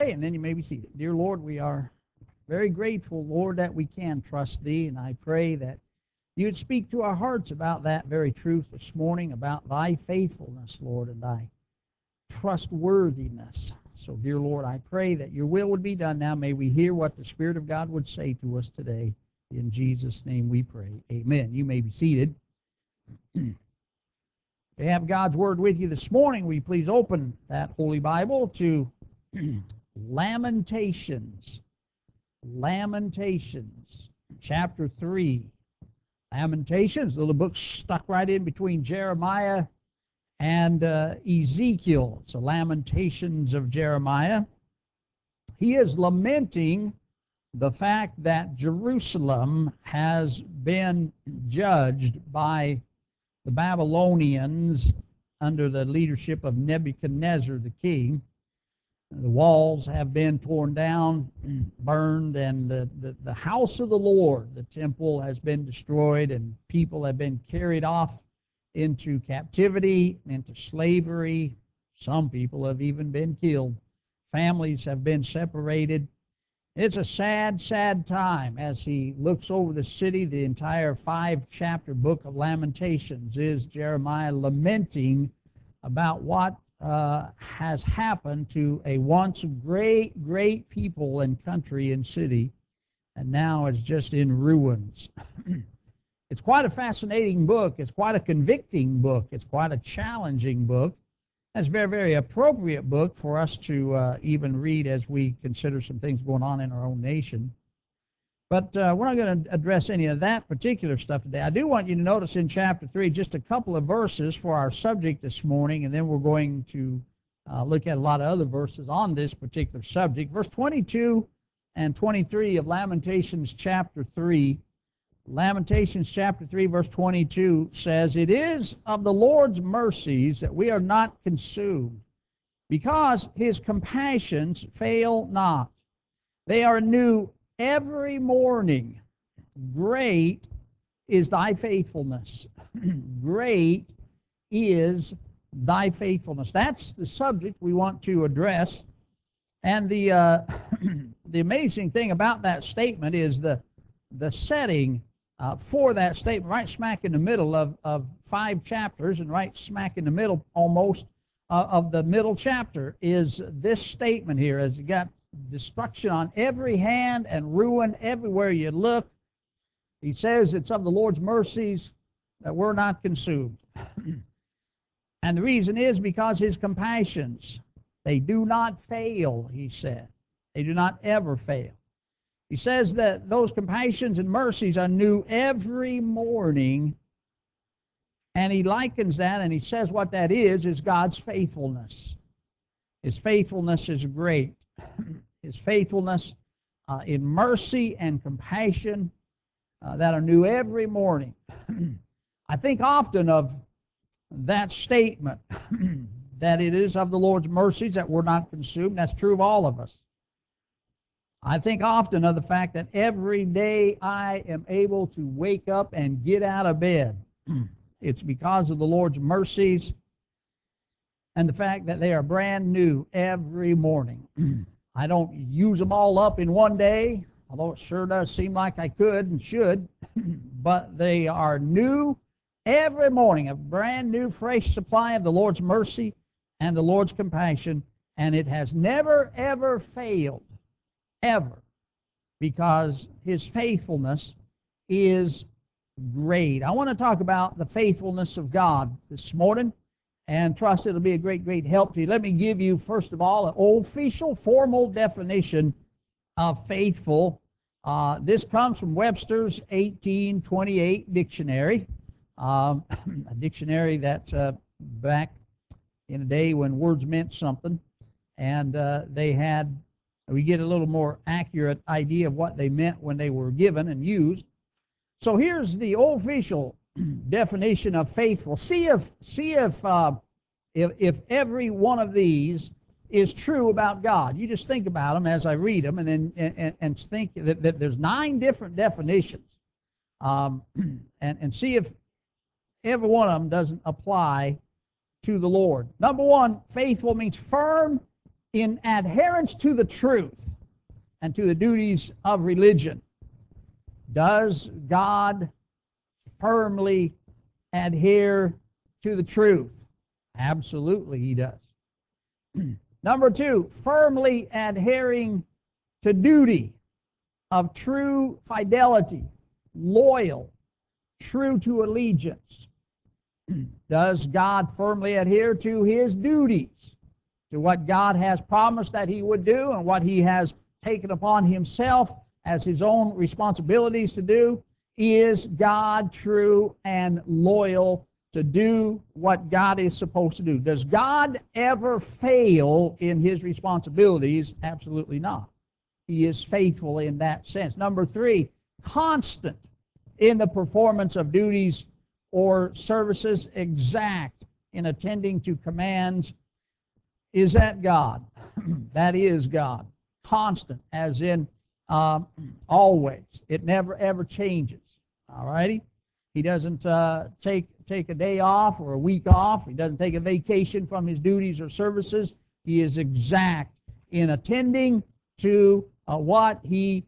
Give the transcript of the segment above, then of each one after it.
And then you may be seated. Dear Lord, we are very grateful, Lord, that we can trust Thee, and I pray that You would speak to our hearts about that very truth this morning, about Thy faithfulness, Lord, and Thy trustworthiness. So, dear Lord, I pray that Your will would be done now. May we hear what the Spirit of God would say to us today. In Jesus' name we pray. Amen. You may be seated. If you have God's Word with you this morning, will you please open that Holy Bible to Lamentations. Lamentations, chapter 3. Lamentations, the little book stuck right in between Jeremiah and Ezekiel. It's the Lamentations of Jeremiah. He is lamenting the fact that Jerusalem has been judged by the Babylonians under the leadership of Nebuchadnezzar the king. The walls have been torn down, burned, and the house of the Lord, the temple, has been destroyed, and people have been carried off into captivity, into slavery. Some people have even been killed. Families have been separated. It's a sad, sad time as he looks over the city. The entire 5-chapter book of Lamentations is Jeremiah lamenting about what has happened to a once great, great people and country and city, and now it's just in ruins. It's quite a fascinating book. It's quite a convicting book. It's quite a challenging book. It's a very, very appropriate book for us to even read as we consider some things going on in our own nation. But we're not going to address any of that particular stuff today. I do want you to notice in chapter 3 just a couple of verses for our subject this morning, and then we're going to look at a lot of other verses on this particular subject. Verse 22 and 23 of Lamentations chapter 3. Lamentations chapter 3, verse 22 says, "It is of the Lord's mercies that we are not consumed, because His compassions fail not. They are new every morning. Great is Thy faithfulness." Great is Thy faithfulness. That's the subject we want to address. And the the amazing thing about that statement is the setting for that statement, right smack in the middle of 5 chapters, and right smack in the middle almost of the middle chapter is this statement here, as you got destruction on every hand and ruin everywhere you look. He says it's of the Lord's mercies that we're not consumed. And the reason is because His compassions, they do not fail, he said. They do not ever fail. He says that those compassions and mercies are new every morning, and he likens that, and he says what that is God's faithfulness. His faithfulness is great. His faithfulness in mercy and compassion that are new every morning. I think often of that statement, that it is of the Lord's mercies that we're not consumed. That's true of all of us. I think often of the fact that every day I am able to wake up and get out of bed. It's because of the Lord's mercies and the fact that they are brand new every morning. I don't use them all up in one day, although it sure does seem like I could and should, but they are new every morning, a brand new, fresh supply of the Lord's mercy and the Lord's compassion, and it has never, ever failed. Ever, because His faithfulness is great. I want to talk about the faithfulness of God this morning, and trust it'll be a great, great help to you. Let me give you, first of all, an official, formal definition of faithful. This comes from Webster's 1828 dictionary, a dictionary that back in a day when words meant something, and we get a little more accurate idea of what they meant when they were given and used. So here's the official definition of faithful. See if every one of these is true about God. You just think about them as I read them, and then and think that there's 9 different definitions, and see if every one of them doesn't apply to the Lord. Number 1, faithful means firm in adherence to the truth and to the duties of religion, does God firmly adhere to the truth? Absolutely, he does. Number two, firmly adhering to duty of true fidelity, loyal, true to allegiance. Does God firmly adhere to his duties, to what God has promised that he would do and what he has taken upon himself as his own responsibilities to do? Is God true and loyal to do what God is supposed to do? Does God ever fail in his responsibilities? Absolutely not. He is faithful in that sense. Number three, constant in the performance of duties or services, exact in attending to commands. Is that God? That is God. Constant, as in always. It never ever changes. All righty? He doesn't take a day off or a week off. He doesn't take a vacation from his duties or services. He is exact in attending to what he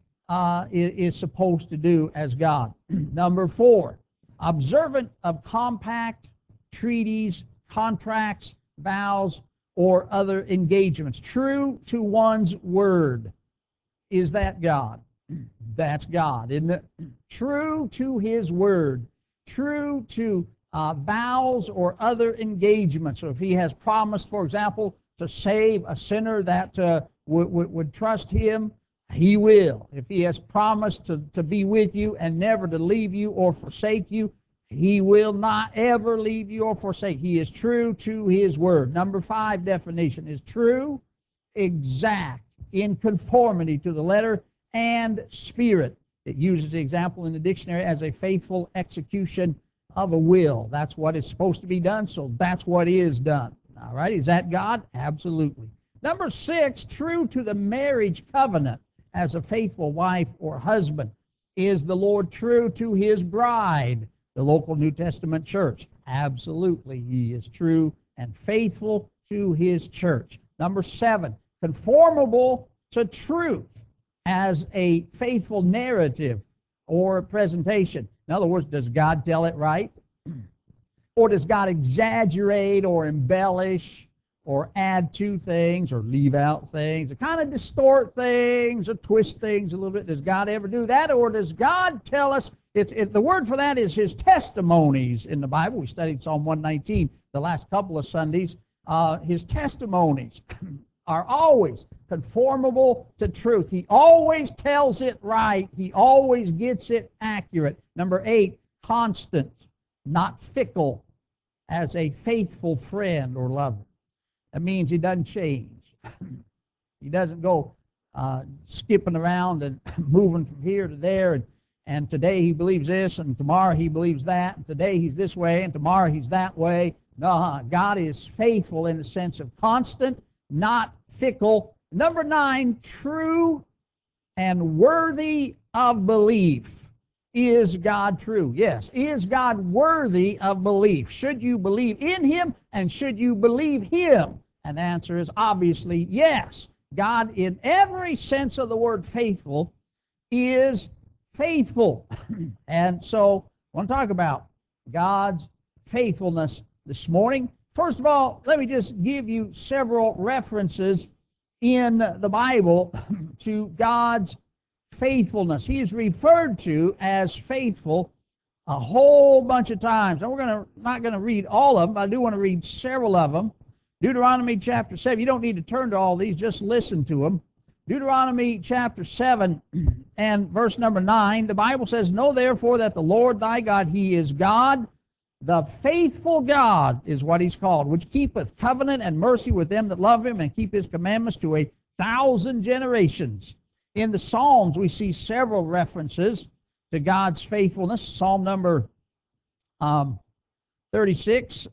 is supposed to do as God. Number four, observant of compact, treaties, contracts, vows, or other engagements. True to one's word. Is that God? That's God, isn't it? True to his word. True to vows or other engagements. So if he has promised, for example, to save a sinner that would trust him, he will. If he has promised to be with you and never to leave you or forsake you, he will not ever leave you or forsake. He is true to his word. Number five definition is true, exact, in conformity to the letter and spirit. It uses the example in the dictionary as a faithful execution of a will. That's what is supposed to be done, so that's what is done. All right, is that God? Absolutely. Number six, true to the marriage covenant as a faithful wife or husband. Is the Lord true to his bride, the local New Testament church? Absolutely, he is true and faithful to his church. Number seven, conformable to truth as a faithful narrative or presentation. In other words, does God tell it right? Or does God exaggerate or embellish or add to things or leave out things or kind of distort things or twist things a little bit? Does God ever do that? Or does God tell us, the word for that is his testimonies in the Bible. We studied Psalm 119 the last couple of Sundays. His testimonies are always conformable to truth. He always tells it right. He always gets it accurate. Number eight, constant, not fickle, as a faithful friend or lover. That means he doesn't change. He doesn't go skipping around and moving from here to there, and today he believes this, and tomorrow he believes that, and today he's this way, and tomorrow he's that way. No, God is faithful in the sense of constant, not fickle. Number nine, true and worthy of belief. Is God true? Yes. Is God worthy of belief? Should you believe in him, and should you believe him? And the answer is obviously yes. God, in every sense of the word faithful, is faithful. And so I want to talk about God's faithfulness this morning. First of all, let me just give you several references in the Bible to God's faithfulness. He is referred to as faithful a whole bunch of times. And we're not going to read all of them, but I do want to read several of them. Deuteronomy chapter 7. You don't need to turn to all these, just listen to them. Deuteronomy chapter 7 and verse number 9, the Bible says, "Know therefore that the Lord thy God, he is God, the faithful God," is what he's called, "which keepeth covenant and mercy with them that love him and keep his commandments to 1,000 generations." In the Psalms, we see several references to God's faithfulness. Psalm number 36.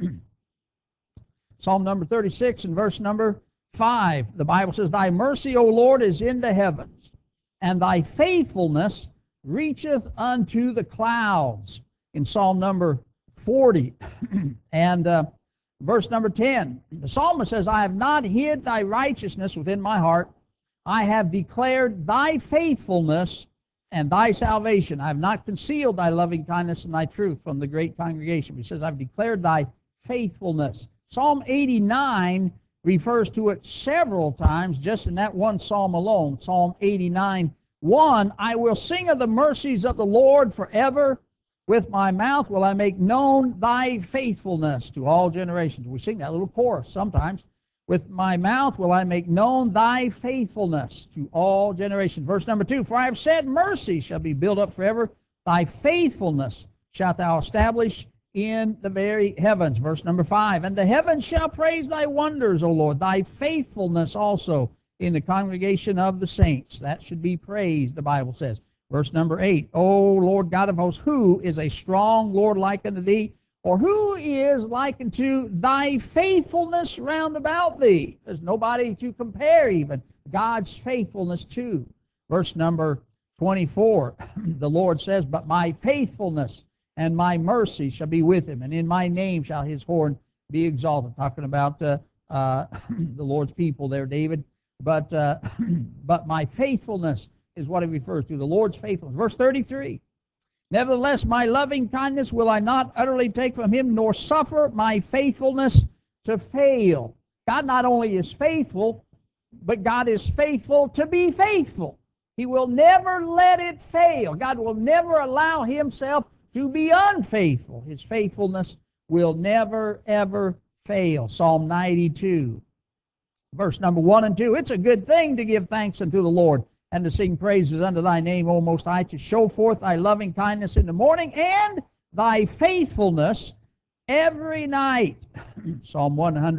Psalm number 36 and verse number 5. The Bible says, "Thy mercy, O Lord, is in the heavens, and thy faithfulness reacheth unto the clouds." In Psalm number 40 and Verse number 10, the psalmist says, I have not hid thy righteousness within my heart. I have declared thy faithfulness and thy salvation. I have not concealed thy loving kindness and thy truth from the great congregation. He says, I've declared thy faithfulness. Psalm 89 refers to it several times just in that one psalm alone. Psalm 89, 1, I will sing of the mercies of the Lord forever. With my mouth will I make known thy faithfulness to all generations. We sing that little chorus sometimes. With my mouth will I make known thy faithfulness to all generations. Verse number 2, for I have said, mercy shall be built up forever. Thy faithfulness shalt thou establish in the very heavens. Verse number 5, and the heavens shall praise thy wonders, O Lord, thy faithfulness also in the congregation of the saints. That should be praised, the Bible says. Verse number 8, O Lord God of hosts, who is a strong Lord like unto thee? Or who is like unto thy faithfulness round about thee? There's nobody to compare even God's faithfulness to. Verse number 24, the Lord says, but my faithfulness and my mercy shall be with him, and in my name shall his horn be exalted. Talking about the Lord's people there, David. But my faithfulness is what it refers to, the Lord's faithfulness. Verse 33, nevertheless, my loving kindness will I not utterly take from him, nor suffer my faithfulness to fail. God not only is faithful, but God is faithful to be faithful. He will never let it fail. God will never allow himself to be unfaithful. His faithfulness will never, ever fail. Psalm 92, verse number 1 and 2, it's a good thing to give thanks unto the Lord, and to sing praises unto thy name, O Most High, to show forth thy loving kindness in the morning, and thy faithfulness every night. Psalm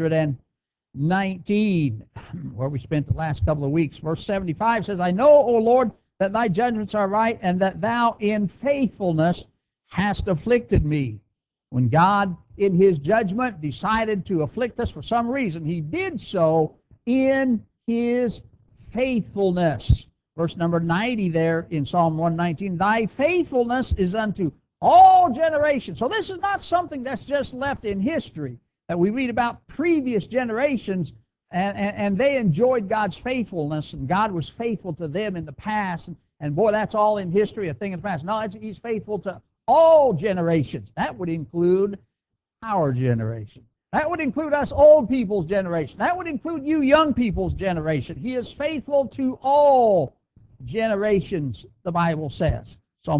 119, where we spent the last couple of weeks. Verse 75 says, I know, O Lord, that thy judgments are right, and that thou in faithfulness hast afflicted me. When God, in his judgment, decided to afflict us for some reason, he did so in his faithfulness. Verse number 90 there in Psalm 119, thy faithfulness is unto all generations. So this is not something that's just left in history, that we read about previous generations, and they enjoyed God's faithfulness, and God was faithful to them in the past, and boy, that's all in history, a thing in the past. No, he's faithful to all generations. That would include our generation. That would include us old people's generation. That would include you young people's generation. He is faithful to all generations, the Bible says. Psalm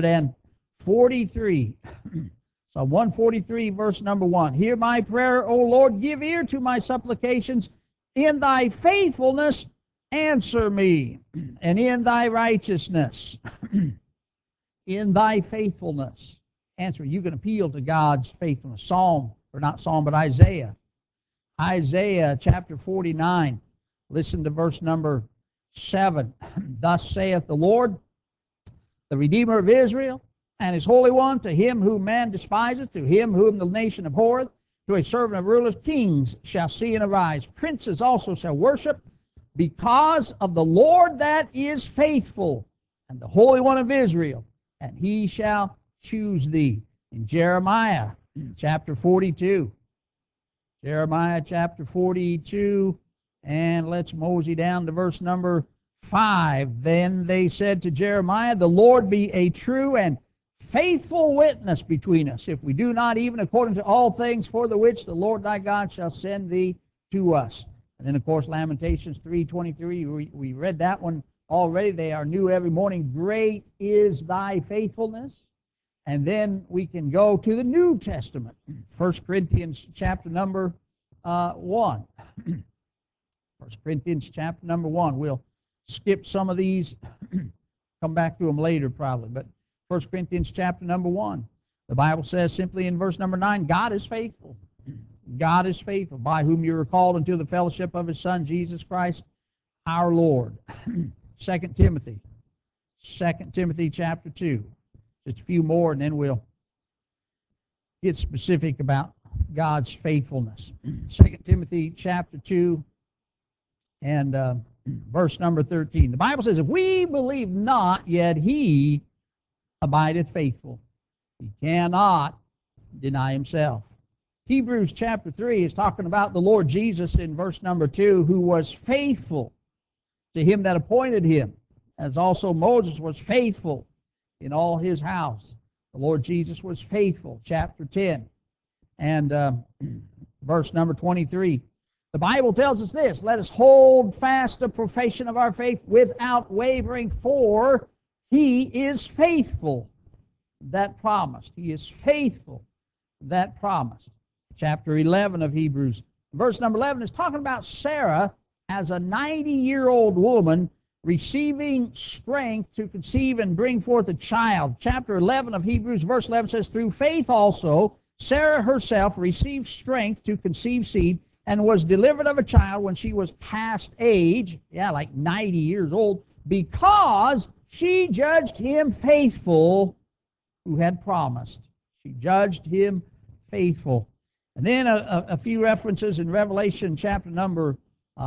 143. Psalm 143, verse number 1. Hear my prayer, O Lord, give ear to my supplications. In thy faithfulness answer me, and in thy righteousness, in thy faithfulness answer me. You can appeal to God's faithfulness. Isaiah. Isaiah chapter 49. Listen to verse number 7. Thus saith the Lord, the Redeemer of Israel, and his Holy One, to him whom man despiseth, to him whom the nation abhorreth, to a servant of rulers, kings shall see and arise, princes also shall worship, because of the Lord that is faithful, and the Holy One of Israel, and he shall choose thee. In Jeremiah chapter 42. Jeremiah chapter 42, and let's mosey down to verse number 5. Then they said to Jeremiah, the Lord be a true and faithful witness between us, if we do not even according to all things for the which the Lord thy God shall send thee to us. And then, of course, Lamentations 3:23, we read that one already. They are new every morning. Great is thy faithfulness. And then we can go to the New Testament, 1 Corinthians chapter number 1. 1 Corinthians chapter number 1. We'll skip some of these, come back to them later probably. But 1 Corinthians chapter number 1. The Bible says simply in verse number 9, God is faithful. God is faithful, by whom you were called into the fellowship of his Son, Jesus Christ, our Lord. 2 Timothy. 2 Timothy chapter 2. Just a few more, and then we'll get specific about God's faithfulness. 2 Timothy chapter 2 and verse number 13. The Bible says, if we believe not, yet he abideth faithful. He cannot deny himself. Hebrews chapter 3 is talking about the Lord Jesus in verse number 2, who was faithful to him that appointed him, as also Moses was faithful in all his house. The Lord Jesus was faithful, chapter 10. And verse number 23. The Bible tells us this: let us hold fast the profession of our faith without wavering, for he is faithful that promised. He is faithful that promised. Chapter 11 of Hebrews, verse number 11, is talking about Sarah as a 90-year-old woman receiving strength to conceive and bring forth a child. Chapter 11 of Hebrews, verse 11 says, through faith also Sarah herself received strength to conceive seed and was delivered of a child when she was past age, like 90 years old, because she judged him faithful who had promised. She judged him faithful. And then a few references in Revelation chapter number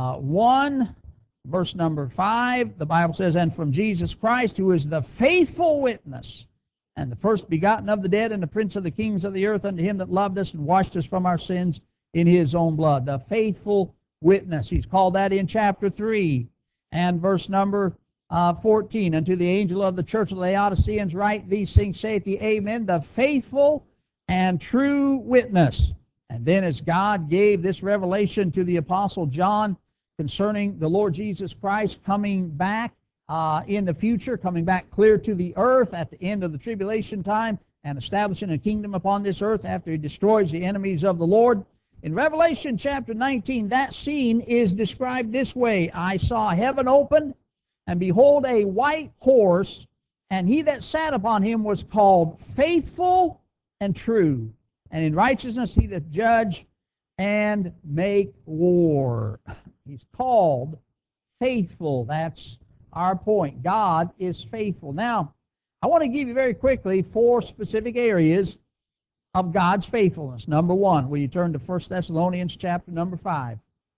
1, verse number 5. The Bible says, and from Jesus Christ, who is the faithful witness, and the first begotten of the dead, and the prince of the kings of the earth, unto him that loved us and washed us from our sins in his own blood. The faithful witness. He's called that in chapter 3. And verse number 14. Unto the angel of the church of the Laodiceans write, these things saith he, Amen, the faithful and true witness. And then as God gave this revelation to the Apostle John concerning the Lord Jesus Christ coming back in the future, coming back clear to the earth at the end of the tribulation time and establishing a kingdom upon this earth after he destroys the enemies of the Lord. In Revelation chapter 19, that scene is described this way: I saw heaven opened, and behold, a white horse, and he that sat upon him was called Faithful and True, and in righteousness he doth judge and make war. He's called faithful. That's our point. God is faithful. Now, I want to give you very quickly 4 specific areas of God's faithfulness. Number 1, will you turn to 1 Thessalonians chapter number 5?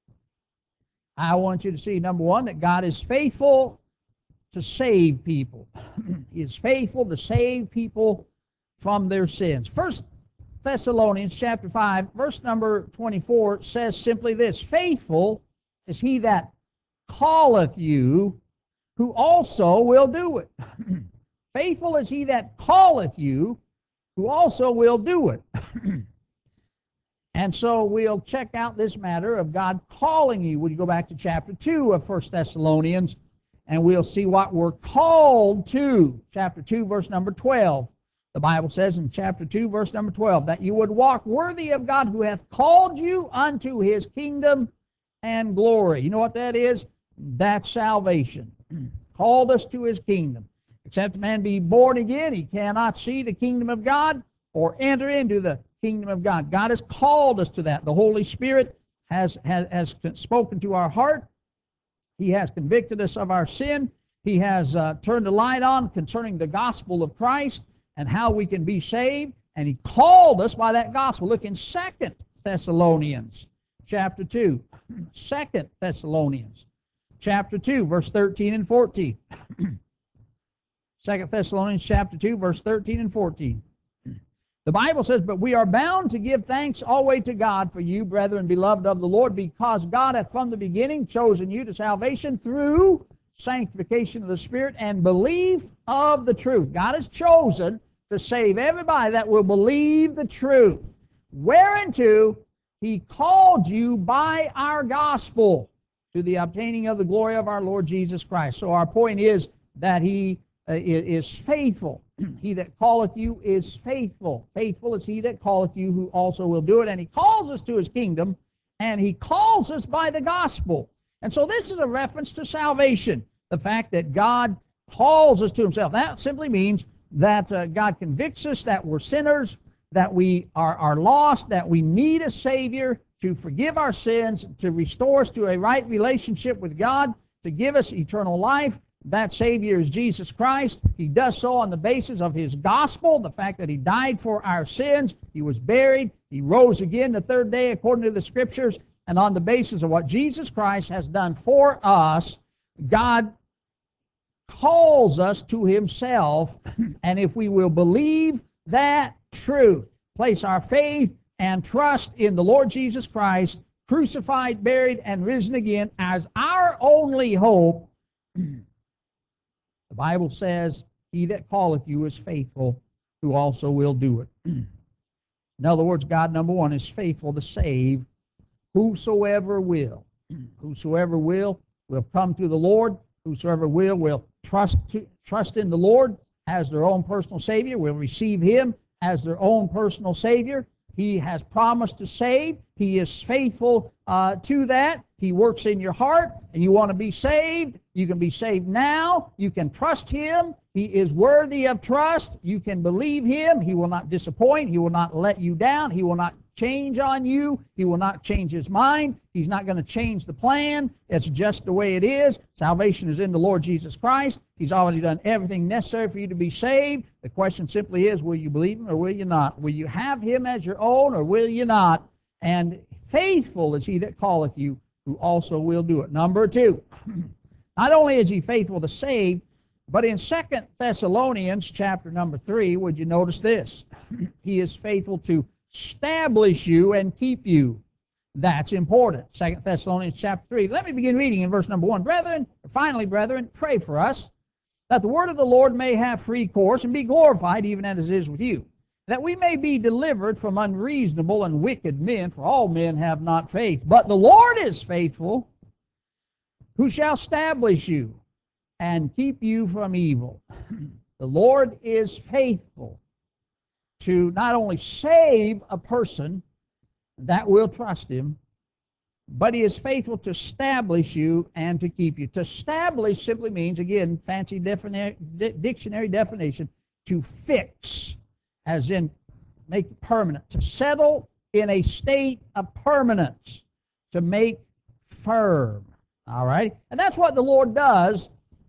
I want you to see, number 1, that God is faithful to save people. He is faithful to save people from their sins. 1 Thessalonians chapter 5, verse number 24 says simply this: faithful is he that calleth you, who also will do it. Faithful is he that calleth you, who also will do it. And so we'll check out this matter of God calling you. Would you go back to chapter 2 of 1 Thessalonians, and we'll see what we're called to. Chapter 2, verse number 12. The Bible says in chapter 2, verse number 12, that you would walk worthy of God, who hath called you unto his kingdom and glory. You know what that is? That's salvation. Called us to his kingdom. Except a man be born again, he cannot see the kingdom of God or enter into the kingdom of God. God has called us to that. The Holy Spirit has spoken to our heart. He has convicted us of our sin. He has turned the light on concerning the gospel of Christ and how we can be saved. And he called us by that gospel. Look in 2 Thessalonians chapter 2. 2 Thessalonians chapter 2, verse 13 and 14. 2 Thessalonians chapter 2, verse 13 and 14. The Bible says, but we are bound to give thanks always to God for you, brethren, beloved of the Lord, because God hath from the beginning chosen you to salvation through sanctification of the Spirit and belief of the truth. God has chosen to save everybody that will believe the truth, whereunto he called you by our gospel to the obtaining of the glory of our Lord Jesus Christ. So our point is that he is faithful. He that calleth you is faithful. Faithful is he that calleth you, who also will do it. And he calls us to his kingdom, and he calls us by the gospel. And so this is a reference to salvation, the fact that God calls us to himself. That simply means that God convicts us that we're sinners, that we are lost, that we need a Savior to forgive our sins, to restore us to a right relationship with God, to give us eternal life. That Savior is Jesus Christ. He does so on the basis of his gospel, the fact that he died for our sins, he was buried, he rose again the third day according to the Scriptures, and on the basis of what Jesus Christ has done for us, God calls us to himself. And if we will believe that truth, place our faith and trust in the Lord Jesus Christ, crucified, buried, and risen again as our only hope, the Bible says, he that calleth you is faithful, who also will do it. In other words, God, number one, is faithful to save whosoever will. Whosoever will come to the Lord. Whosoever will trust in the Lord as their own personal Savior, will receive Him as their own personal Savior. He has promised to save. He is faithful to that. He works in your heart, and you want to be saved. You can be saved now. You can trust Him. He is worthy of trust. You can believe Him. He will not disappoint. He will not let you down. He will not change on you. He will not change His mind. He's not going to change the plan. It's just the way it is. Salvation is in the Lord Jesus Christ. He's already done everything necessary for you to be saved. The question simply is, will you believe Him or will you not? Will you have Him as your own or will you not? And faithful is He that calleth you, who also will do it. Number two, not only is He faithful to save, but in 2 Thessalonians chapter number 3, would you notice this? He is faithful to establish you and keep you. That's important. 2 Thessalonians chapter 3. Let me begin reading in verse number 1. Finally, brethren, pray for us, that the word of the Lord may have free course and be glorified, even as it is with you, that we may be delivered from unreasonable and wicked men, for all men have not faith. But the Lord is faithful, who shall establish you and keep you from evil. The Lord is faithful to not only save a person that will trust Him, but He is faithful to establish you and to keep you. To establish simply means, again, fancy dictionary definition, to fix, as in make permanent, to settle in a state of permanence, to make firm. All right? And that's what the Lord does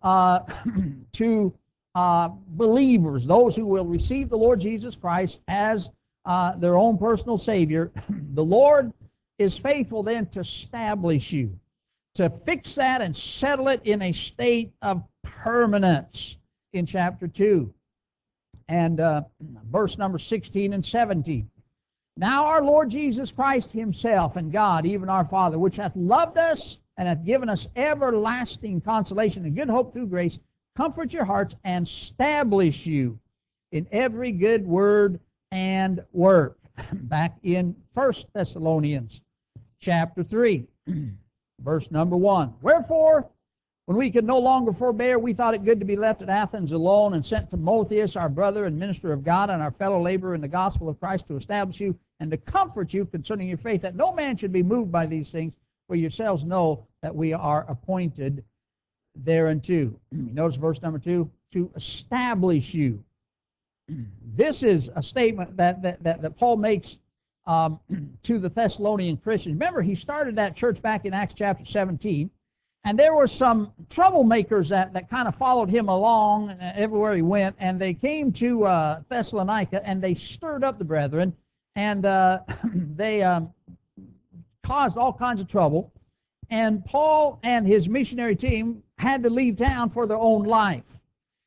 to believers, those who will receive the Lord Jesus Christ as their own personal Savior. The Lord is faithful then to establish you, to fix that and settle it in a state of permanence in chapter 2. And verse number 16 and 17. Now our Lord Jesus Christ Himself and God, even our Father, which hath loved us and hath given us everlasting consolation and good hope through grace, comfort your hearts and establish you in every good word and work. Back in 1 Thessalonians chapter 3, verse number 1. Wherefore, when we could no longer forbear, we thought it good to be left at Athens alone, and sent Timotheus, our brother and minister of God, and our fellow laborer in the gospel of Christ, to establish you and to comfort you concerning your faith, that no man should be moved by these things, for yourselves know that we are appointed thereunto. Notice verse number 2, to establish you. This is a statement that Paul makes to the Thessalonian Christians. Remember, he started that church back in Acts chapter 17, and there were some troublemakers that kind of followed him along everywhere he went, and they came to Thessalonica, and they stirred up the brethren, and they caused all kinds of trouble, and Paul and his missionary team had to leave town for their own life.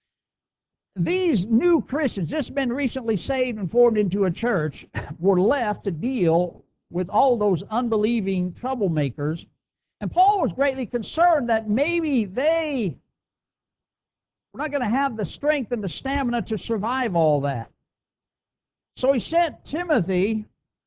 These new Christians, just been recently saved and formed into a church, were left to deal with all those unbelieving troublemakers. And Paul was greatly concerned that maybe they were not going to have the strength and the stamina to survive all that. So he sent Timothy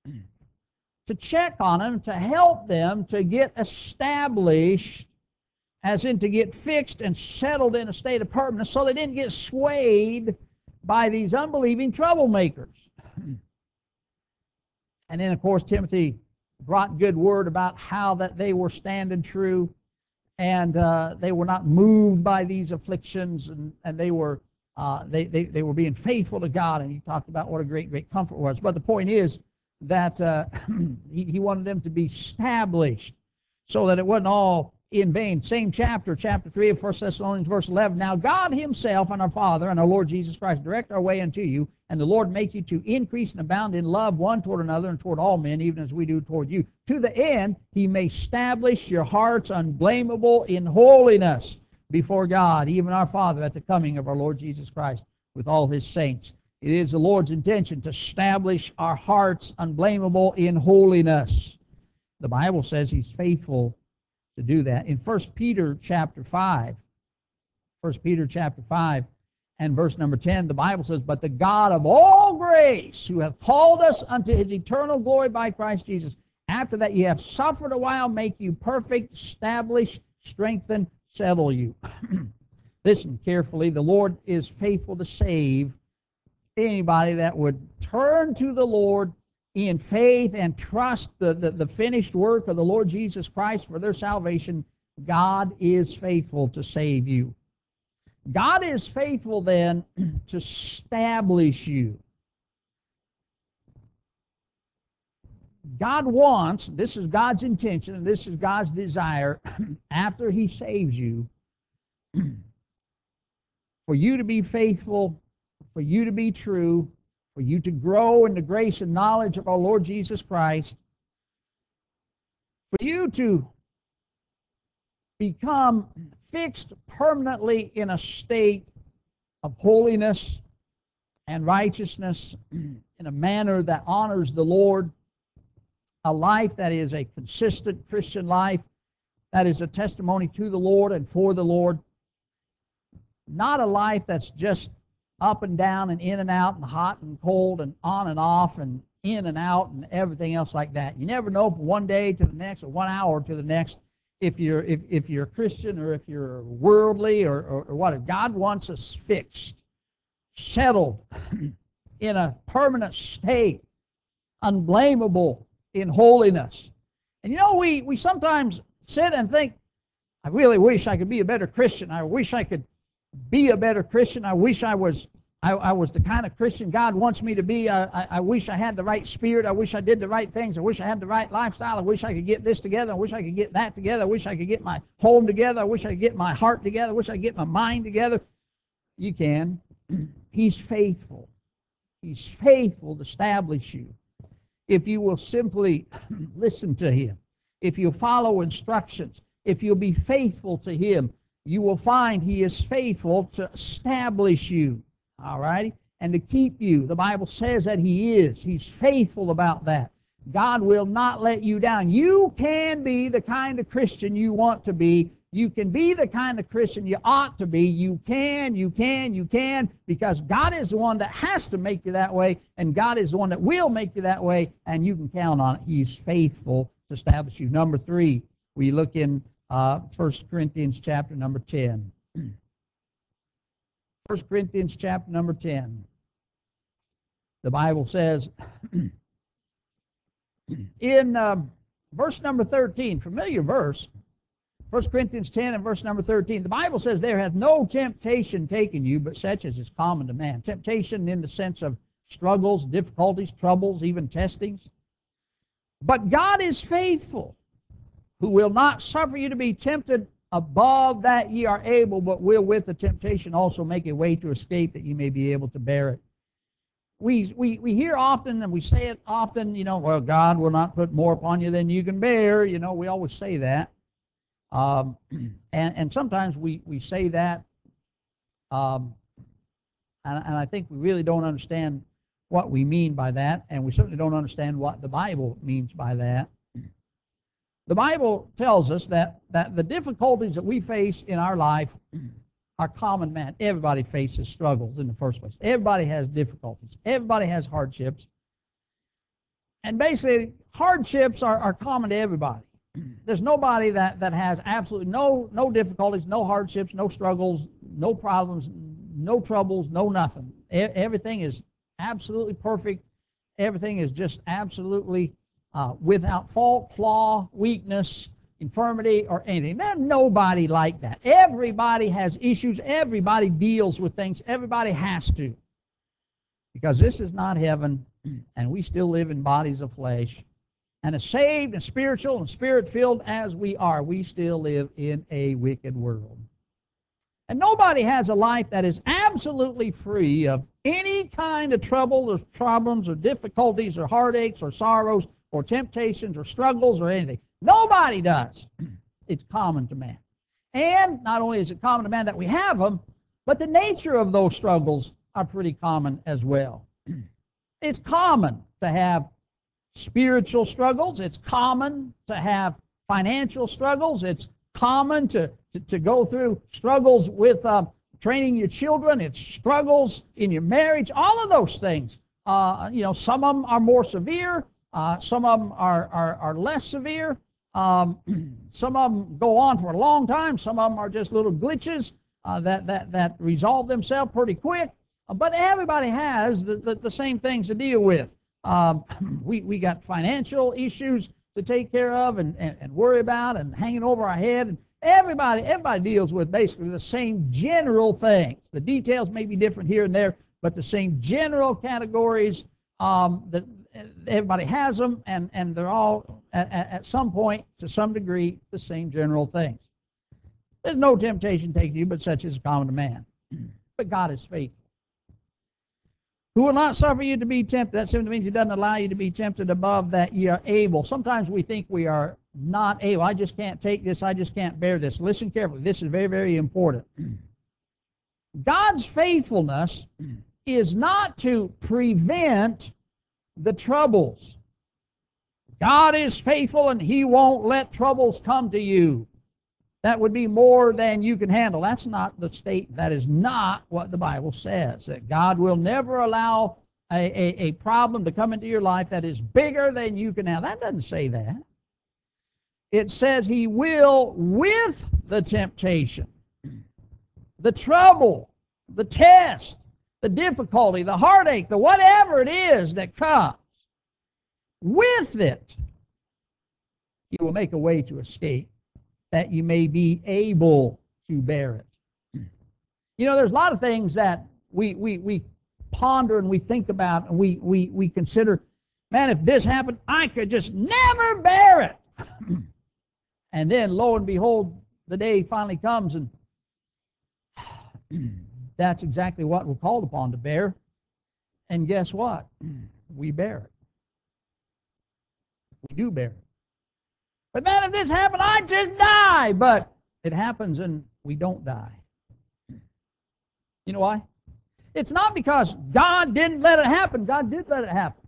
to check on them, to help them to get established, as in to get fixed and settled in a state of permanence, so they didn't get swayed by these unbelieving troublemakers. And then, of course, Timothy brought good word about how that they were standing true, and they were not moved by these afflictions, and they were being faithful to God. And he talked about what a great comfort was. But the point is that he wanted them to be established, so that it wasn't all in vain. Same chapter 3 of 1 Thessalonians, verse 11. Now God Himself and our Father and our Lord Jesus Christ direct our way unto you, and the Lord make you to increase and abound in love one toward another and toward all men, even as we do toward you, to the end He may establish your hearts unblameable in holiness before God, even our Father, at the coming of our Lord Jesus Christ with all His saints. It is the Lord's intention to establish our hearts unblameable in holiness. The Bible says He's faithful to do that. In 1 Peter chapter 5, 1 Peter chapter 5 and verse number 10, the Bible says, "But the God of all grace, who hath called us unto His eternal glory by Christ Jesus, after that ye have suffered a while, make you perfect, establish, strengthen, settle you." Listen carefully. The Lord is faithful to save anybody that would turn to the Lord in faith and trust the finished work of the Lord Jesus Christ for their salvation. God is faithful to save you. God is faithful then to establish you. God wants, this is God's intention, and this is God's desire, after He saves you, for you to be faithful, for you to be true, for you to grow in the grace and knowledge of our Lord Jesus Christ, for you to become fixed permanently in a state of holiness and righteousness in a manner that honors the Lord, a life that is a consistent Christian life, that is a testimony to the Lord and for the Lord, not a life that's just up and down and in and out and hot and cold and on and off and in and out and everything else like that. You never know from one day to the next or 1 hour to the next if you're a Christian or if you're worldly or what. God wants us fixed, settled in a permanent state, unblameable in holiness. And you know, we sometimes sit and think, I really wish I could be a better Christian. I wish I could be a better Christian. I wish I was the kind of Christian God wants me to be. I wish I had the right spirit. I wish I did the right things. I wish I had the right lifestyle. I wish I could get this together. I wish I could get that together. I wish I could get my home together. I wish I could get my heart together. I wish I could get my mind together. You can. He's faithful. He's faithful to establish you. If you will simply listen to Him, if you follow instructions, if you'll be faithful to Him, you will find He is faithful to establish you, all right, and to keep you. The Bible says that He is. He's faithful about that. God will not let you down. You can be the kind of Christian you want to be. You can be the kind of Christian you ought to be. You can, because God is the one that has to make you that way, and God is the one that will make you that way, and you can count on it. He's faithful to establish you. Number 3, we look in 1 Corinthians chapter number 10. 1 Corinthians chapter number 10. The Bible says in verse number 13, familiar verse, 1 Corinthians 10 and verse number 13, the Bible says, "There hath no temptation taken you, but such as is common to man." Temptation in the sense of struggles, difficulties, troubles, even testings. "But God is faithful, who will not suffer you to be tempted above that ye are able, but will with the temptation also make a way to escape, that ye may be able to bear it." We hear often, and we say it often, well, God will not put more upon you than you can bear. We always say that. And sometimes we say that, and I think we really don't understand what we mean by that, and we certainly don't understand what the Bible means by that. The Bible tells us that the difficulties that we face in our life are common, man. Everybody faces struggles in the first place. Everybody has difficulties. Everybody has hardships. And basically, hardships are common to everybody. There's nobody that has absolutely no difficulties, no hardships, no struggles, no problems, no troubles, no nothing. Everything is absolutely perfect. Everything is just absolutely without fault, flaw, weakness, infirmity, or anything. There's nobody like that. Everybody has issues. Everybody deals with things. Everybody has to. Because this is not heaven, and we still live in bodies of flesh. And as saved and spiritual and spirit-filled as we are, we still live in a wicked world. And nobody has a life that is absolutely free of any kind of trouble or problems or difficulties or heartaches or sorrows or temptations or struggles or anything. Nobody does. It's common to man. And not only is it common to man that we have them, but the nature of those struggles are pretty common as well. It's common to have spiritual struggles. It's common to have financial struggles. It's common to go through struggles with training your children. It's struggles in your marriage. All of those things. Some of them are more severe. Some of them are less severe. Some of them go on for a long time. Some of them are just little glitches that resolve themselves pretty quick. But everybody has the same things to deal with. We got financial issues to take care of and worry about and hanging over our head. And everybody deals with basically the same general things. The details may be different here and there, but the same general categories that everybody has them, and they're all at some point, to some degree, the same general things. There's no temptation taken you, but such is common to man. But God is faithful, who will not suffer you to be tempted. That simply means He doesn't allow you to be tempted above that ye are able. Sometimes we think we are not able. I just can't take this. I just can't bear this. Listen carefully. This is very, very important. God's faithfulness is not to prevent the troubles. God is faithful and He won't let troubles come to you. That would be more than you can handle. That's not the state. That is not what the Bible says. That God will never allow a problem to come into your life that is bigger than you can handle. That doesn't say that. It says He will, with the temptation, the trouble, the test, the difficulty, the heartache, the whatever it is that comes, with it, He will make a way to escape, that you may be able to bear it. There's a lot of things that we ponder and we think about and we consider, man, if this happened, I could just never bear it. And then, lo and behold, the day finally comes, and that's exactly what we're called upon to bear. And guess what? We bear it. We do bear it. But man, if this happened, I'd just die. But it happens and we don't die. You know why? It's not because God didn't let it happen. God did let it happen.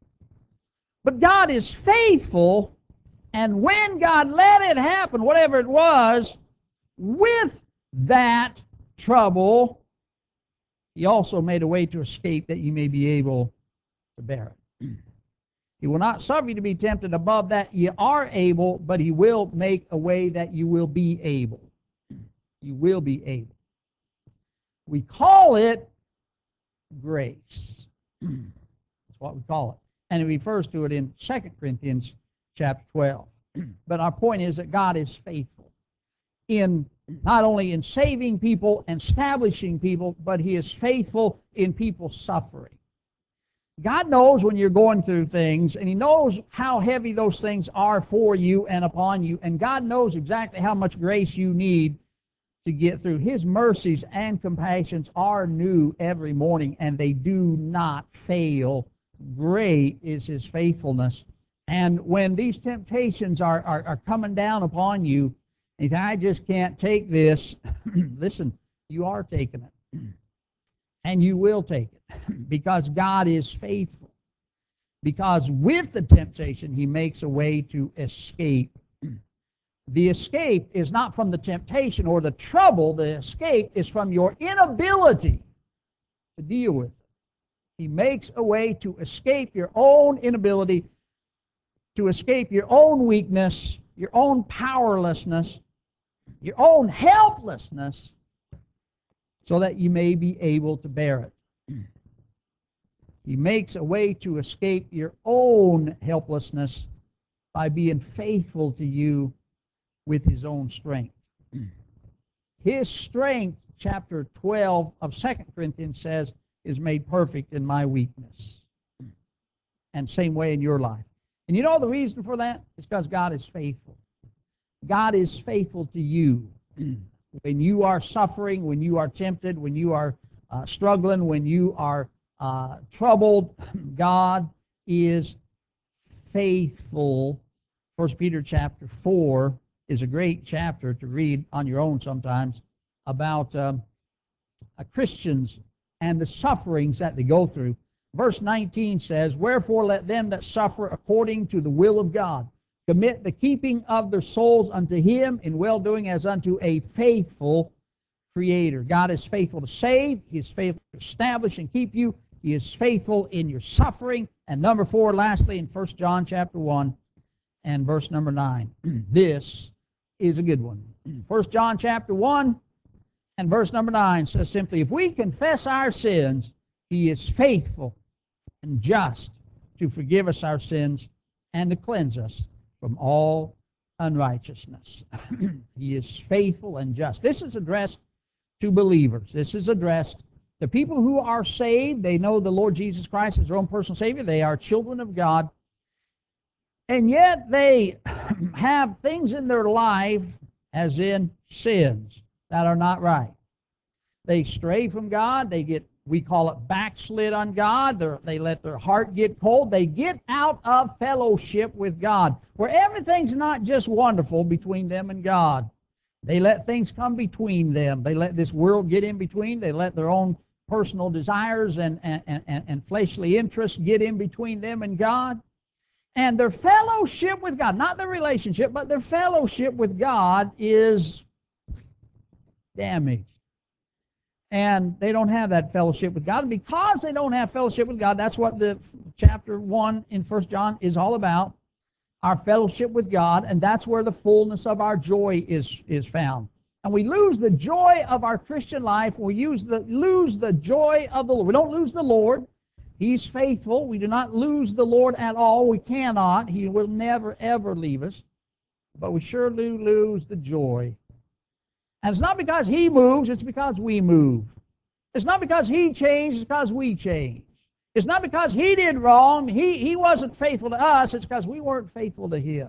But God is faithful, and when God let it happen, whatever it was, with that trouble, He also made a way to escape, that you may be able to bear it. He will not suffer you to be tempted above that ye are able, but He will make a way that you will be able. You will be able. We call it grace. That's what we call it. And He refers to it in 2 Corinthians chapter 12. But our point is that God is faithful in not only in saving people and establishing people, but He is faithful in people suffering. God knows when you're going through things, and He knows how heavy those things are for you and upon you, and God knows exactly how much grace you need to get through. His mercies and compassions are new every morning, and they do not fail. Great is His faithfulness. And when these temptations are coming down upon you, and you say, I just can't take this, listen, you are taking it. And you will take it, because God is faithful. Because with the temptation, He makes a way to escape. The escape is not from the temptation or the trouble. The escape is from your inability to deal with it. He makes a way to escape your own inability, to escape your own weakness, your own powerlessness, your own helplessness, so that you may be able to bear it. He makes a way to escape your own helplessness by being faithful to you with His own strength. His strength, chapter 12 of 2 Corinthians says, is made perfect in my weakness. And same way in your life. And you know the reason for that? It's because God is faithful. God is faithful to you. When you are suffering, when you are tempted, when you are struggling, when you are troubled, God is faithful. 1 Peter chapter 4 is a great chapter to read on your own sometimes about Christians and the sufferings that they go through. Verse 19 says, "Wherefore let them that suffer according to the will of God commit the keeping of their souls unto Him in well-doing as unto a faithful Creator." God is faithful to save. He is faithful to establish and keep you. He is faithful in your suffering. And number 4, lastly, in 1 John chapter 1 and verse number 9. This is a good one. 1 John chapter 1 and verse number 9 says simply, "If we confess our sins, He is faithful and just to forgive us our sins and to cleanse us from all unrighteousness." He is faithful and just. This is addressed to believers. This is addressed to people who are saved. They know the Lord Jesus Christ as their own personal Savior. They are children of God. And yet they have things in their life, as in sins, that are not right. They stray from God. They get, we call it, backslid on God. They let their heart get cold. They get out of fellowship with God, where everything's not just wonderful between them and God. They let things come between them. They let this world get in between. They let their own personal desires and fleshly interests get in between them and God. And their fellowship with God, not their relationship, but their fellowship with God is damaged. And they don't have that fellowship with God. And because they don't have fellowship with God, that's what the chapter 1 in 1 John is all about, our fellowship with God, and that's where the fullness of our joy is found. And we lose the joy of our Christian life. We lose the joy of the Lord. We don't lose the Lord. He's faithful. We do not lose the Lord at all. We cannot. He will never, ever leave us. But we sure do lose the joy. And it's not because He moves, it's because we move. It's not because He changed, it's because we change. It's not because He did wrong, He wasn't faithful to us, it's because we weren't faithful to Him.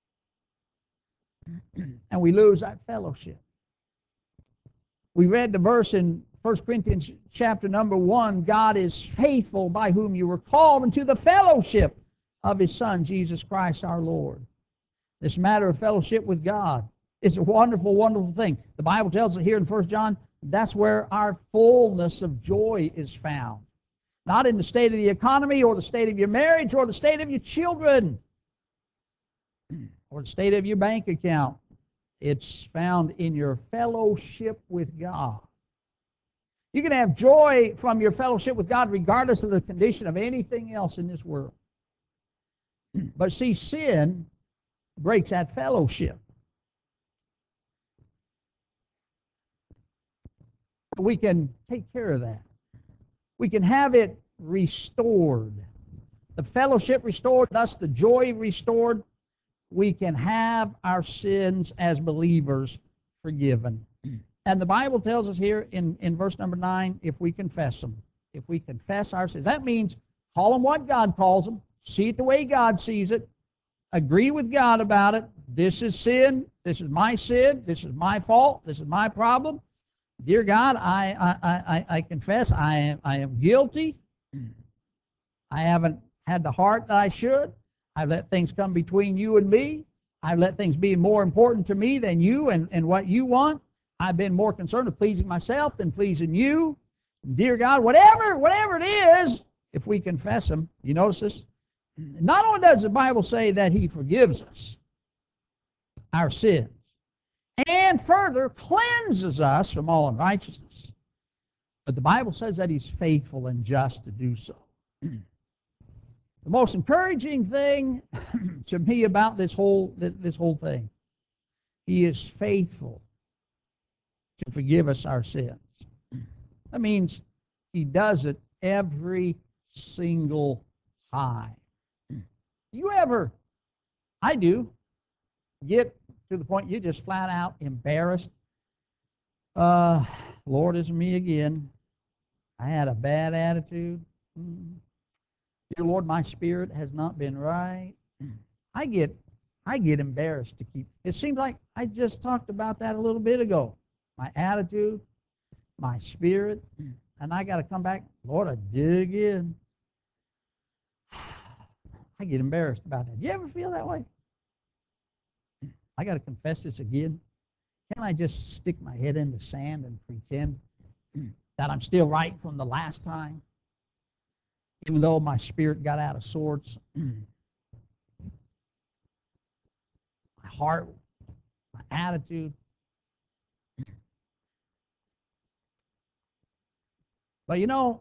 And we lose that fellowship. We read the verse in 1 Corinthians chapter number 1, "God is faithful, by whom you were called into the fellowship of His Son, Jesus Christ our Lord." This matter of fellowship with God is a wonderful, wonderful thing. The Bible tells us here in 1 John, that's where our fullness of joy is found. Not in the state of the economy or the state of your marriage or the state of your children or the state of your bank account. It's found in your fellowship with God. You can have joy from your fellowship with God regardless of the condition of anything else in this world. But see, sin breaks that fellowship. We can take care of that. We can have it restored. The fellowship restored, thus the joy restored. We can have our sins as believers forgiven. And the Bible tells us here in verse number 9, if we confess them, if we confess our sins. That means call them what God calls them, see it the way God sees it, agree with God about it. This is sin, this is my fault, this is my problem. Dear God, I confess I am guilty. I haven't had the heart that I should. I've let things come between you and me. I've let things be more important to me than you and what you want. I've been more concerned with pleasing myself than pleasing you. Dear God, whatever it is, if we confess them, you notice this? Not only does the Bible say that He forgives us our sins, and further cleanses us from all unrighteousness, but the Bible says that He's faithful and just to do so. The most encouraging thing to me about this whole thing, He is faithful to forgive us our sins. That means He does it every single time. You ever, I do, get to the point you're just flat out embarrassed? Lord, it's me again. I had a bad attitude. Dear Lord, my spirit has not been right. I get embarrassed to keep. It seems like I just talked about that a little bit ago. My attitude, my spirit, and I got to come back. Lord, I did it again. I get embarrassed about that. Do you ever feel that way? I got to confess this again. Can't I just stick my head in the sand and pretend? that I'm still right from the last time, even though my spirit got out of sorts. My heart, my attitude. But you know,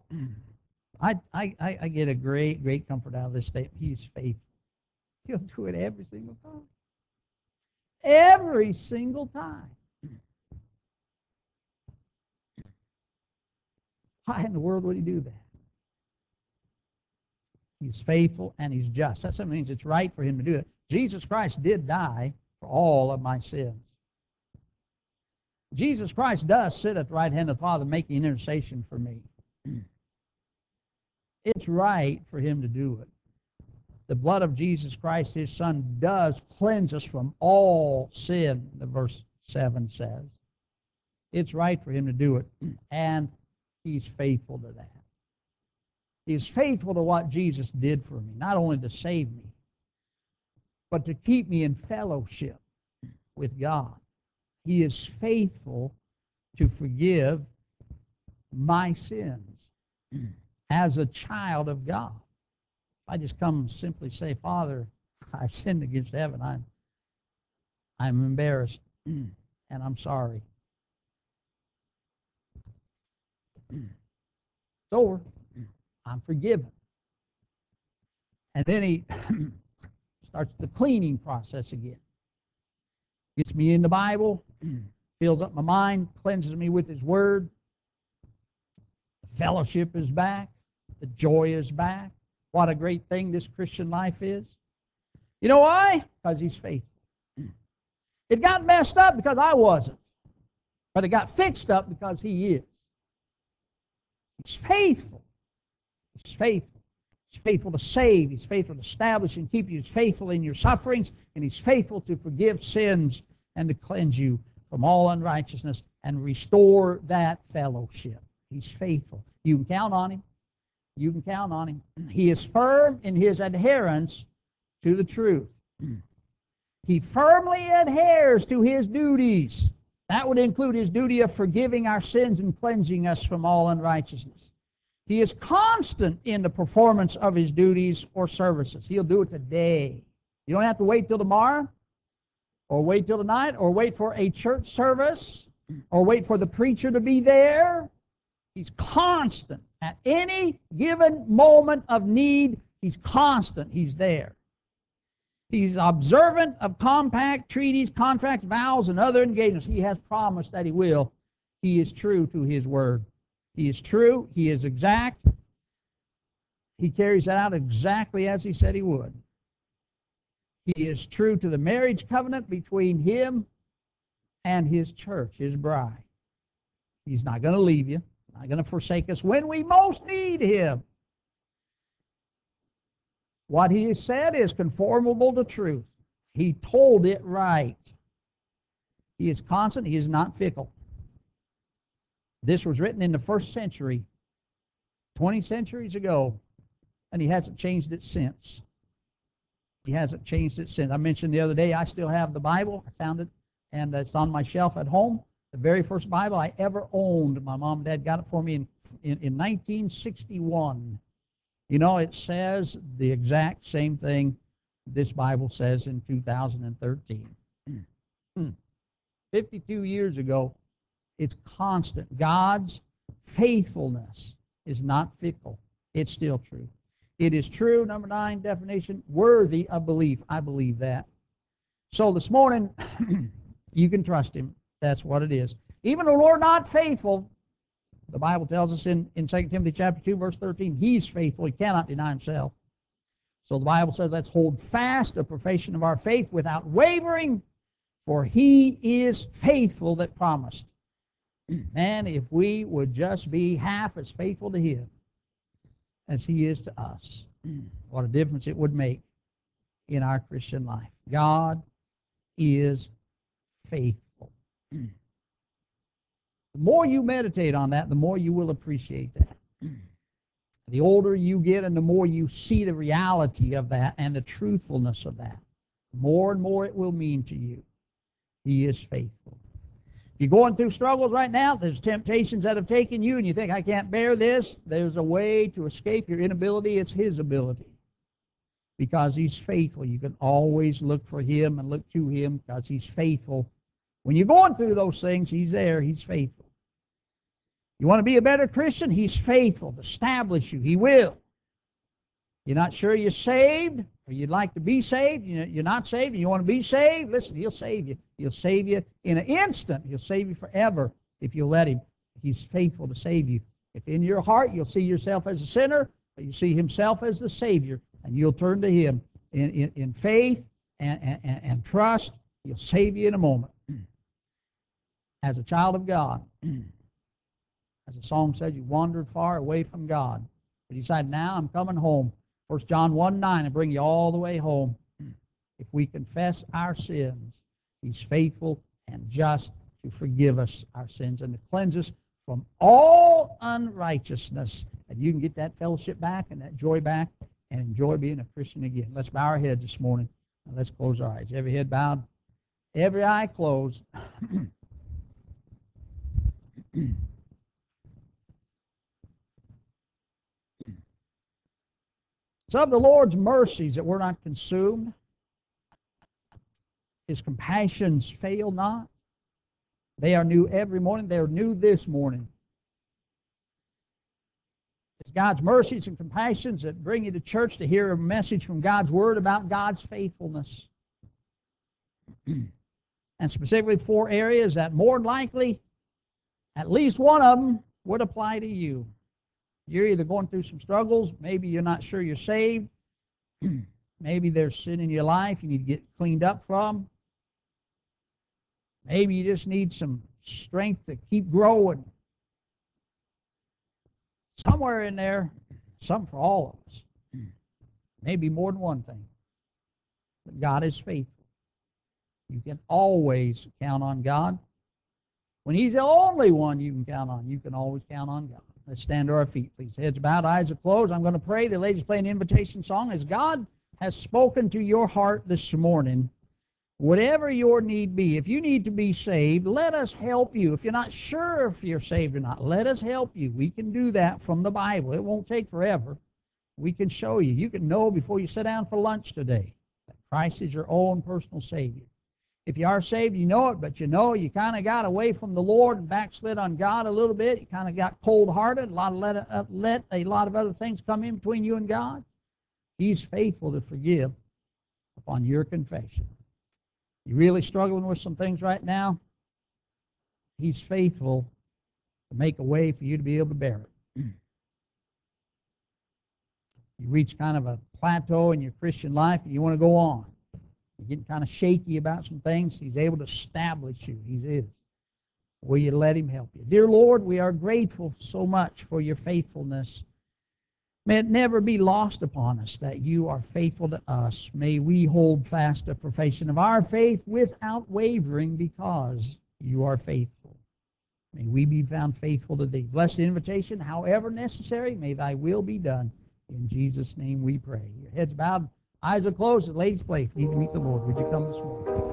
I get a great comfort out of this statement. He's faithful. He'll do it every single time. Every single time. Why in the world would he do that? He's faithful and he's just. That means it's right for him to do it. Jesus Christ did die for all of my sins. Jesus Christ does sit at the right hand of the Father making intercession for me. It's right for him to do it. The blood of Jesus Christ, his Son, does cleanse us from all sin, the verse 7 says. It's right for him to do it, and he's faithful to that. He's faithful to what Jesus did for me, not only to save me, but to keep me in fellowship with God. He is faithful to forgive my sins as a child of God. I just come and simply say, Father, I've sinned against heaven. I'm embarrassed, and I'm sorry. It's over. I'm forgiven. And then he starts the cleaning process again. Gets me in the Bible, fills up my mind, cleanses me with his word. The fellowship is back. The joy is back. What a great thing this Christian life is. You know why? Because he's faithful. It got messed up because I wasn't. But it got fixed up because he is. He's faithful. He's faithful. He's faithful to save. He's faithful to establish and keep you. He's faithful in your sufferings. And he's faithful to forgive sins and to cleanse you from all unrighteousness and restore that fellowship. He's faithful. You can count on him. You can count on him. He is firm in his adherence to the truth. He firmly adheres to his duties. That would include his duty of forgiving our sins and cleansing us from all unrighteousness. He is constant in the performance of his duties or services. He'll do it today. You don't have to wait till tomorrow, or wait till tonight, or wait for a church service, or wait for the preacher to be there. He's constant. At any given moment of need, he's constant. He's there. He's observant of compact treaties, contracts, vows, and other engagements. He has promised that he will. He is true to his word. He is true. He is exact. He carries that out exactly as he said he would. He is true to the marriage covenant between him and his church, his bride. He's not going to leave you, not going to forsake us when we most need him. What he has said is conformable to truth. He told it right. He is constant. He is not fickle. This was written in the first century, 20 centuries ago, and he hasn't changed it since. He hasn't changed it since. I mentioned the other day, I still have the Bible. I found it, and it's on my shelf at home. The very first Bible I ever owned. My mom and dad got it for me in 1961. You know, it says the exact same thing this Bible says in 2013. 52 years ago, it's constant. God's faithfulness is not fickle. It's still true. It is true, number 9 definition, worthy of belief. I believe that. So this morning, you can trust him. That's what it is. Even the Lord not faithful, the Bible tells us in 2 Timothy chapter 2, verse 13, he's faithful. He cannot deny himself. So the Bible says, let's hold fast the profession of our faith without wavering, for he is faithful that promised. Man, if we would just be half as faithful to him as he is to us, what a difference it would make in our Christian life. God is faithful. The more you meditate on that, the more you will appreciate that. The older you get and the more you see the reality of that and the truthfulness of that, more and more it will mean to you. He is faithful. If you're going through struggles right now, there's temptations that have taken you, and you think, I can't bear this. There's a way to escape your inability. It's His ability. Because He's faithful. You can always look for Him and look to Him because He's faithful. When you're going through those things, He's there. He's faithful. You want to be a better Christian? He's faithful to establish you. He will. You're not sure you're saved, or you'd like to be saved, you're not saved, and you want to be saved? Listen, He'll save you. He'll save you in an instant. He'll save you forever if you'll let Him. He's faithful to save you. If in your heart you'll see yourself as a sinner, or you see Himself as the Savior, and you'll turn to Him in faith and trust, He'll save you in a moment. As a child of God, as the song says, you wandered far away from God. But you decide, now I'm coming home. 1 John 1:9 will bring you all the way home. If we confess our sins, He's faithful and just to forgive us our sins and to cleanse us from all unrighteousness. And you can get that fellowship back and that joy back and enjoy being a Christian again. Let's bow our heads this morning and let's close our eyes. Every head bowed, every eye closed. It's of the Lord's mercies that we're not consumed. His compassions fail not. They are new every morning. They are new this morning. It's God's mercies and compassions that bring you to church to hear a message from God's Word about God's faithfulness. And specifically 4 areas that more than likely, at least one of them, would apply to you. You're either going through some struggles. Maybe you're not sure you're saved. Maybe there's sin in your life you need to get cleaned up from. Maybe you just need some strength to keep growing. Somewhere in there, something for all of us. Maybe more than one thing. But God is faithful. You can always count on God. When He's the only one you can count on, you can always count on God. Let's stand to our feet, please. Heads bowed, eyes are closed. I'm going to pray. The ladies play an invitation song. As God has spoken to your heart this morning, whatever your need be, if you need to be saved, let us help you. If you're not sure if you're saved or not, let us help you. We can do that from the Bible. It won't take forever. We can show you. You can know before you sit down for lunch today that Christ is your own personal Savior. If you are saved, you know it, but you know you kind of got away from the Lord and backslid on God a little bit. You kind of got cold-hearted. Let a lot of other things come in between you and God. He's faithful to forgive upon your confession. You're really struggling with some things right now? He's faithful to make a way for you to be able to bear it. You reach kind of a plateau in your Christian life and you want to go on. You're getting kind of shaky about some things. He's able to establish you. He is. Will you let Him help you? Dear Lord, we are grateful so much for your faithfulness. May it never be lost upon us that you are faithful to us. May we hold fast a profession of our faith without wavering because you are faithful. May we be found faithful to Thee. Bless the invitation, however necessary. May Thy will be done. In Jesus' name we pray. Your heads bowed, eyes are closed, and ladies play. If you need to meet the Lord, would you come this morning?